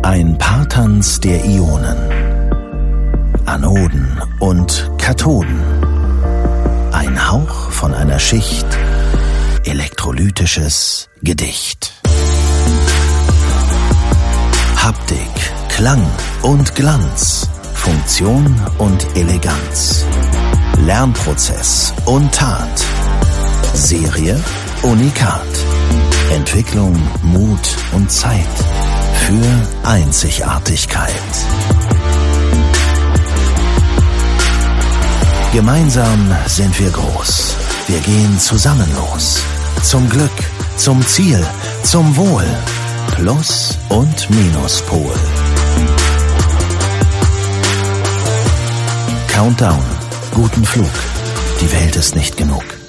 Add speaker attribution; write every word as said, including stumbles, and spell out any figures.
Speaker 1: Ein Paartanz der Ionen, Anoden und Kathoden. Ein Hauch von einer Schicht elektrolytisches Gedicht. Haptik, Klang und Glanz, Funktion und Eleganz, Lernprozess und Tat, Serie, Unikat, Entwicklung, Mut und Zeit für Einzigartigkeit. Gemeinsam sind wir groß. Wir gehen zusammen los. Zum Glück, zum Ziel, zum Wohl. Plus- und Minuspol. Countdown. Guten Flug. Die Welt ist nicht genug.